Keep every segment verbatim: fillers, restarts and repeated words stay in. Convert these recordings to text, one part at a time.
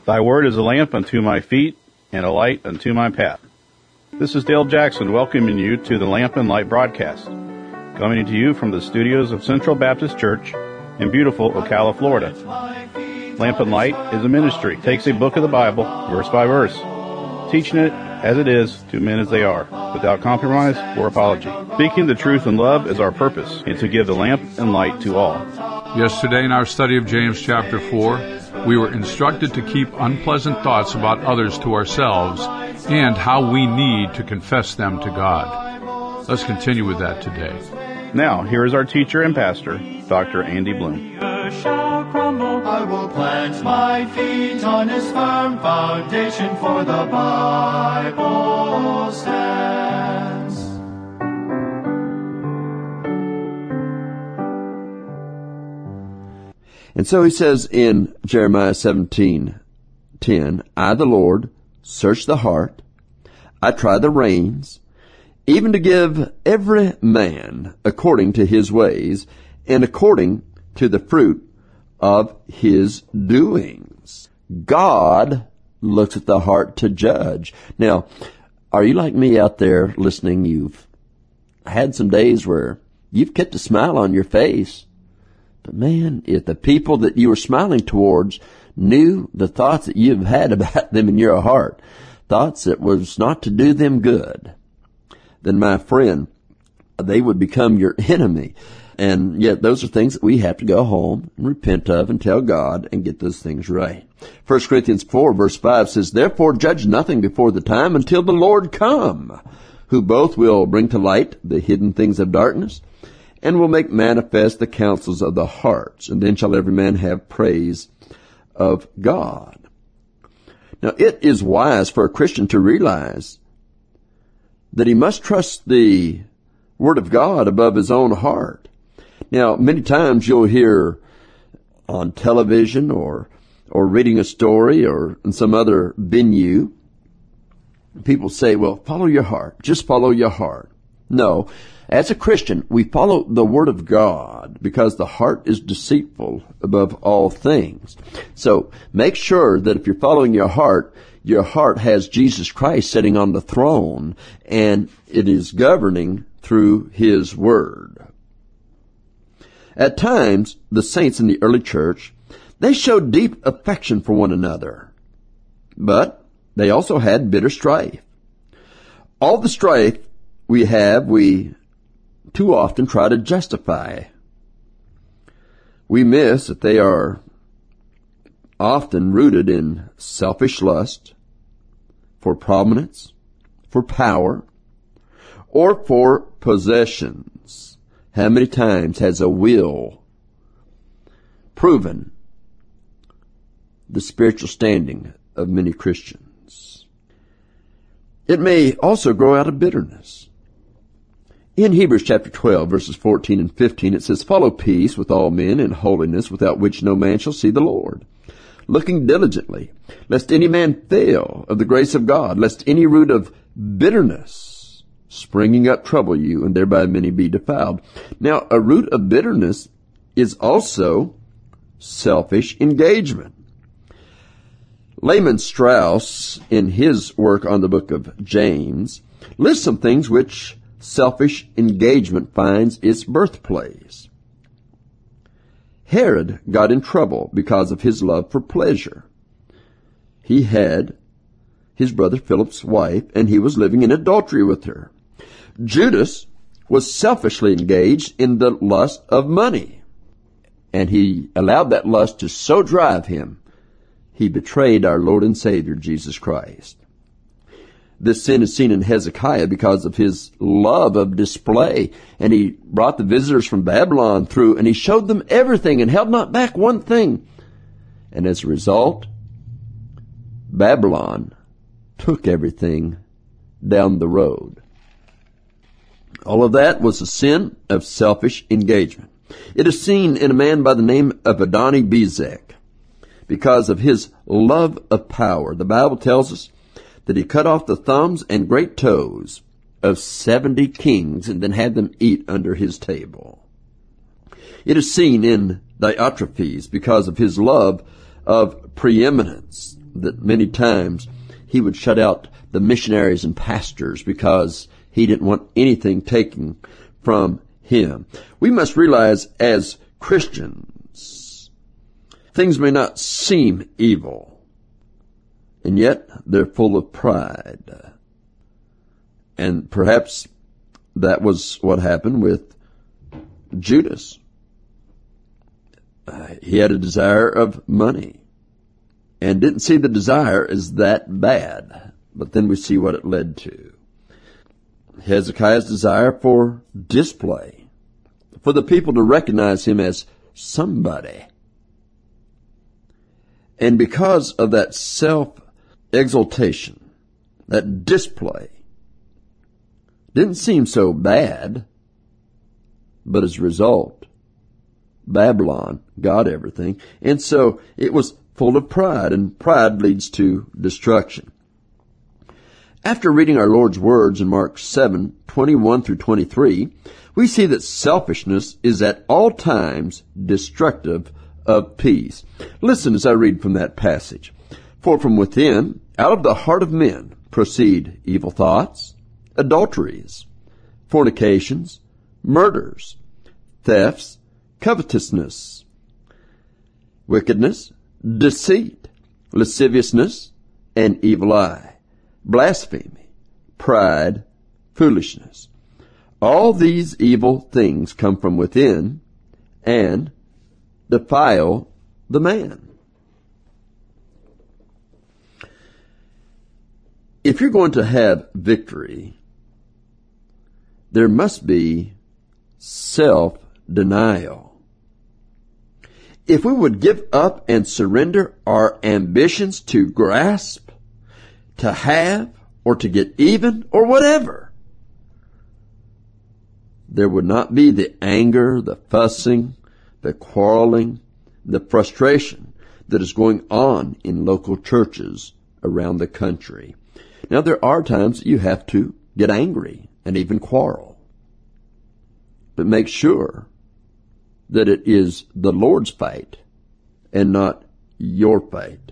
Thy word is a lamp unto my feet and a light unto my path. This is Dale Jackson welcoming you to the Lamp and Light broadcast, coming to you from the studios of Central Baptist Church in beautiful Ocala, Florida. Lamp and Light is a ministry. It takes a book of the Bible, verse by verse, teaching it as it is to men as they are, without compromise or apology. Speaking the truth in love is our purpose, and to give the lamp and light to all. Yesterday in our study of James chapter four, we were instructed to keep unpleasant thoughts about others to ourselves and how we need to confess them to God. Let's continue with that today. Now, here is our teacher and pastor, Doctor Andy Bloom. Shall crumble. I will plant my feet on his firm foundation, for the Bible stands. And so he says in Jeremiah seventeen ten, I, the Lord, search the heart, I try the reins, even to give every man according to his ways and according to the fruit of his doings. God looks at the heart to judge. Now, are you like me out there listening? You've had some days where you've kept a smile on your face. But man, if the people that you were smiling towards knew the thoughts that you've had about them in your heart, thoughts that was not to do them good, then my friend, they would become your enemy. And yet those are things that we have to go home and repent of and tell God and get those things right. First Corinthians four verse five says, Therefore judge nothing before the time until the Lord come, who both will bring to light the hidden things of darkness and will make manifest the counsels of the hearts. And then shall every man have praise of God. Now it is wise for a Christian to realize that he must trust the Word of God above his own heart. Now, many times you'll hear on television or or reading a story or in some other venue, people say, well, follow your heart. Just follow your heart. No. As a Christian, we follow the Word of God because the heart is deceitful above all things. So make sure that if you're following your heart, your heart has Jesus Christ sitting on the throne and it is governing through His Word. At times, the saints in the early church, they showed deep affection for one another, but they also had bitter strife. All the strife we have, we too often try to justify. We miss that they are often rooted in selfish lust, for prominence, for power, or for possessions. How many times has a will proven the spiritual standing of many Christians? It may also grow out of bitterness. In Hebrews chapter twelve, verses fourteen and fifteen, it says, Follow peace with all men and holiness, without which no man shall see the Lord. Looking diligently, lest any man fail of the grace of God, lest any root of bitterness springing up trouble you, and thereby many be defiled. Now, a root of bitterness is also selfish engagement. Lehman Strauss, in his work on the book of James, lists some things which selfish engagement finds its birthplace. Herod got in trouble because of his love for pleasure. He had his brother Philip's wife, and he was living in adultery with her. Judas was selfishly engaged in the lust of money, and he allowed that lust to so drive him, he betrayed our Lord and Savior, Jesus Christ. This sin is seen in Hezekiah because of his love of display, and he brought the visitors from Babylon through, and he showed them everything and held not back one thing. And as a result, Babylon took everything down the road. All of that was a sin of selfish engagement. It is seen in a man by the name of Adoni Bezek because of his love of power. The Bible tells us that he cut off the thumbs and great toes of seventy kings and then had them eat under his table. It is seen in Diotrephes because of his love of preeminence. that many times he would shut out the missionaries and pastors because he didn't want anything taken from him. We must realize as Christians, things may not seem evil, and yet they're full of pride. And perhaps that was what happened with Judas. Uh, he had a desire of money and didn't see the desire as that bad. But then we see what it led to. Hezekiah's desire for display, for the people to recognize him as somebody. And because of that self-exaltation, that display, didn't seem so bad, but as a result, Babylon got everything. And so it was full of pride, and pride leads to destruction. After reading our Lord's words in Mark seven, twenty-one through twenty-three, we see that selfishness is at all times destructive of peace. Listen as I read from that passage. For from within, out of the heart of men, proceed evil thoughts, adulteries, fornications, murders, thefts, covetousness, wickedness, deceit, lasciviousness, and evil eye, blasphemy, pride, foolishness. All these evil things come from within and defile the man. If you're going to have victory, there must be self-denial. If we would give up and surrender our ambitions to grasp, to have, or to get even, or whatever, there would not be the anger, the fussing, the quarreling, the frustration that is going on in local churches around the country. Now, there are times that you have to get angry and even quarrel. But make sure that it is the Lord's fight and not your fight.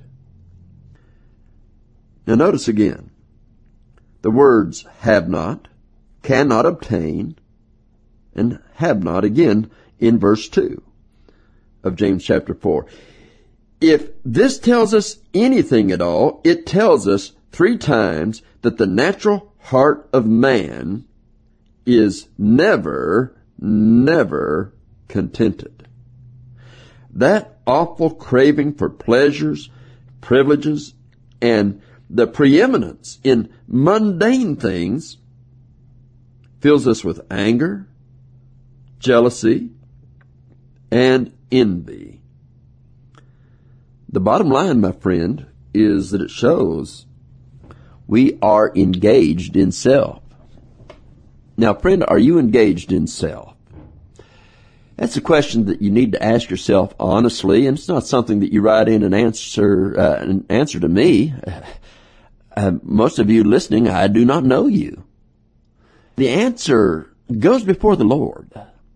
Now notice again, the words have not, cannot obtain, and have not again in verse two of James chapter four. If this tells us anything at all, it tells us three times that the natural heart of man is never, never contented. That awful craving for pleasures, privileges, and the preeminence in mundane things fills us with anger, jealousy, and envy. The bottom line, my friend, is that it shows we are engaged in self. Now, friend, are you engaged in self? That's a question that you need to ask yourself honestly, and it's not something that you write in and answer uh, an answer to me. Uh, most of you listening, I do not know you. The answer goes before the Lord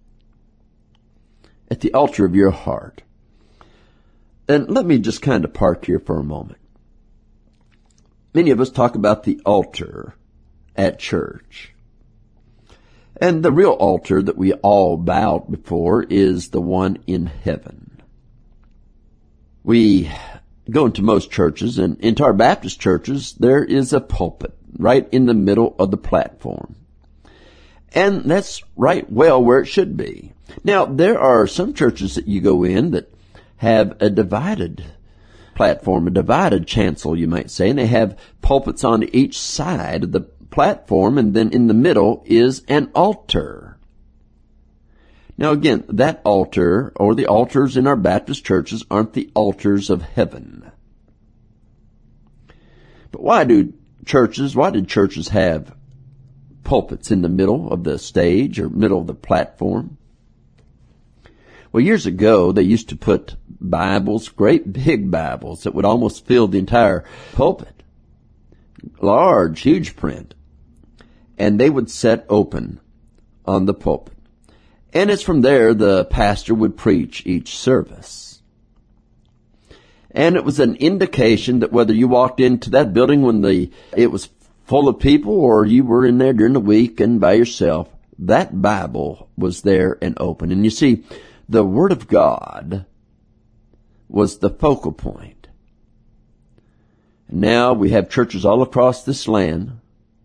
at the altar of your heart. And let me just kind of park here for a moment. Many of us talk about the altar at church. And the real altar that we all bow before is the one in heaven. We go into most churches, and into our Baptist churches, there is a pulpit right in the middle of the platform. And that's right well where it should be. Now, there are some churches that you go in that have a divided platform, a divided chancel, you might say, and they have pulpits on each side of the platform, and then in the middle is an altar. Now again, that altar, or the altars in our Baptist churches, aren't the altars of heaven. But why do churches, why did churches have pulpits in the middle of the stage or middle of the platform? Well, years ago, they used to put Bibles, great big Bibles that would almost fill the entire pulpit. Large, huge print. And they would set open on the pulpit. And it's from there the pastor would preach each service. And it was an indication that whether you walked into that building when the it was full of people or you were in there during the week and by yourself, that Bible was there and open. And you see, the Word of God was the focal point. Now we have churches all across this land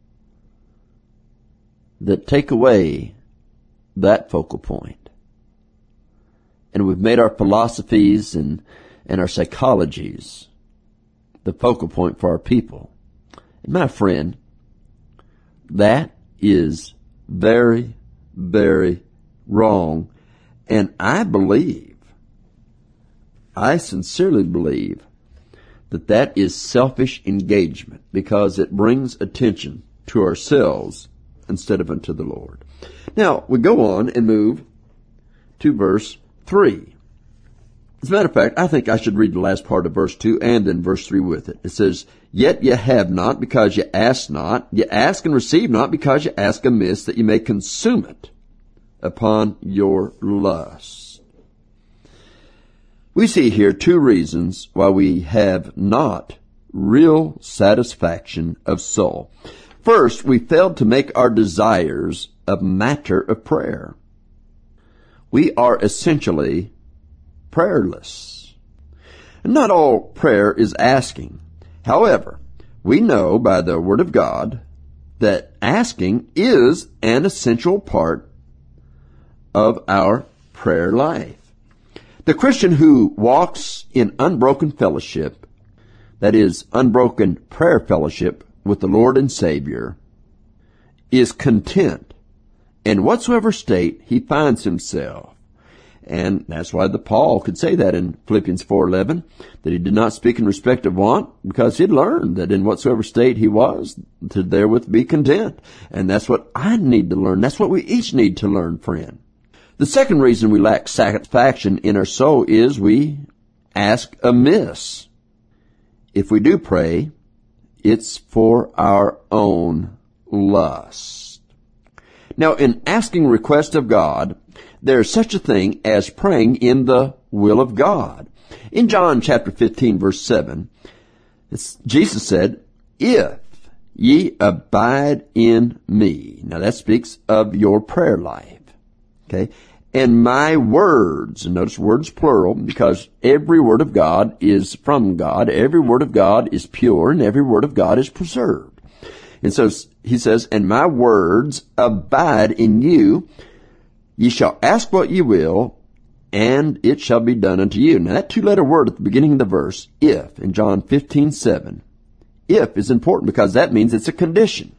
that take away that focal point. And we've made our philosophies and, and our psychologies the focal point for our people. And my friend, that is very, very wrong. And I believe, I sincerely believe, that that is selfish engagement because it brings attention to ourselves instead of unto the Lord. Now, we go on and move to verse three. As a matter of fact, I think I should read the last part of verse two and then verse three with it. It says, Yet ye have not because ye ask not. Ye ask and receive not because ye ask amiss, that ye may consume it upon your lust. We see here two reasons why we have not real satisfaction of soul. First, we failed to make our desires a matter of prayer. We are essentially prayerless. And not all prayer is asking. However, we know by the Word of God that asking is an essential part of our prayer life. The Christian who walks in unbroken fellowship, that is, unbroken prayer fellowship with the Lord and Savior, is content in whatsoever state he finds himself. And that's why the Paul could say that in Philippians four eleven, that he did not speak in respect of want, because he'd learned that in whatsoever state he was, to therewith be content. And that's what I need to learn. That's what we each need to learn, friend. The second reason we lack satisfaction in our soul is we ask amiss. If we do pray, it's for our own lust. Now, in asking request of God, there is such a thing as praying in the will of God. In John chapter fifteen, verse seven, it's, Jesus said, If ye abide in me. Now that speaks of your prayer life. Okay? And my words, and notice words plural, because every word of God is from God, every word of God is pure, and every word of God is preserved. And so he says, and my words abide in you. Ye shall ask what ye will, and it shall be done unto you. Now that two-letter word at the beginning of the verse, if, in John fifteen seven, if is important because that means it's a condition.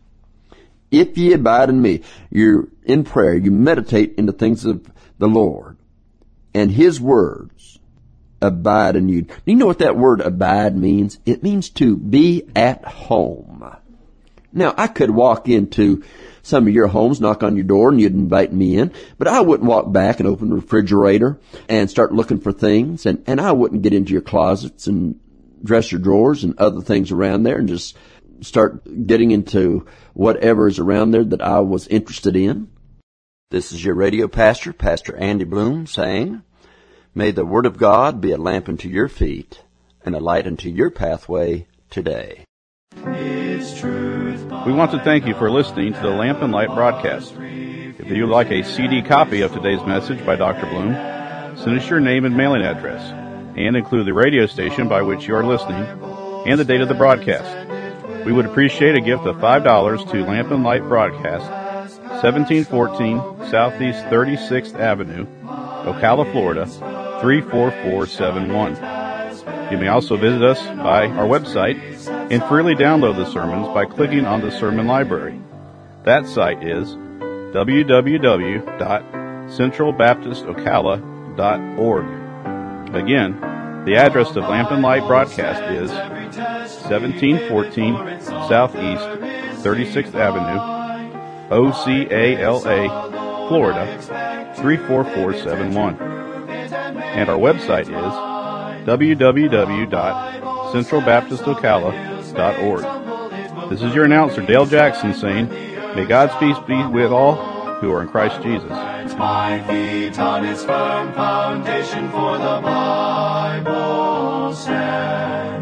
If ye abide in me, you're in prayer, you meditate in the things of the Lord, and His words abide in you. Do you know what that word abide means? It means to be at home. Now, I could walk into some of your homes, knock on your door, and you'd invite me in, but I wouldn't walk back and open the refrigerator and start looking for things, and, and I wouldn't get into your closets and dresser drawers and other things around there and just start getting into whatever is around there that I was interested in. This is your radio pastor, Pastor Andy Bloom, saying, May the Word of God be a lamp unto your feet and a light unto your pathway today. We want to thank you for listening to the Lamp and Light broadcast. If you'd like a C D copy of today's message by Doctor Bloom, send us your name and mailing address, and include the radio station by which you are listening and the date of the broadcast. We would appreciate a gift of five dollars to Lamp and Light Broadcast, seventeen fourteen Southeast thirty-sixth Avenue, Ocala, Florida, three four four seven one. You may also visit us by our website and freely download the sermons by clicking on the sermon library. That site is w w w dot central baptist ocala dot org. Again, the address of Lamp and Light Broadcast is seventeen fourteen Southeast thirty-sixth Avenue, O C A L A, Florida, three four four seven one. And our website is w w w dot central baptist ocala dot org. This is your announcer, Dale Jackson, saying, May God's peace be with all who are in Christ Jesus. My feet on His firm foundation, for the Bible Bible stand.